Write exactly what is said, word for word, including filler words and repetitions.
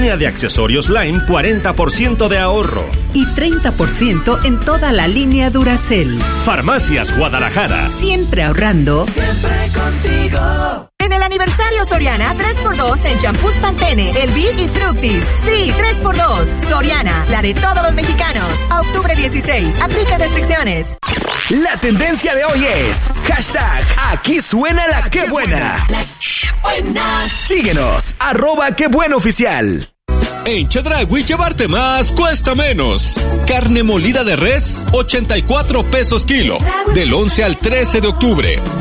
Línea de accesorios Lime, cuarenta por ciento de ahorro. Y treinta por ciento en toda la línea Duracell. Farmacias Guadalajara. Siempre ahorrando. Siempre contigo. En el aniversario Soriana, tres por dos en champús Pantene, Elvive y Fructis. Sí, tres por dos. Soriana, la de todos los mexicanos. A octubre dieciséis, aplica restricciones. La tendencia de hoy es hashtag aquí suena la que buena. La que buena. Síguenos, arroba que buena oficial. En Chedraui llevarte más cuesta menos. Carne molida de res, ochenta y cuatro pesos kilo. Del once al trece de octubre.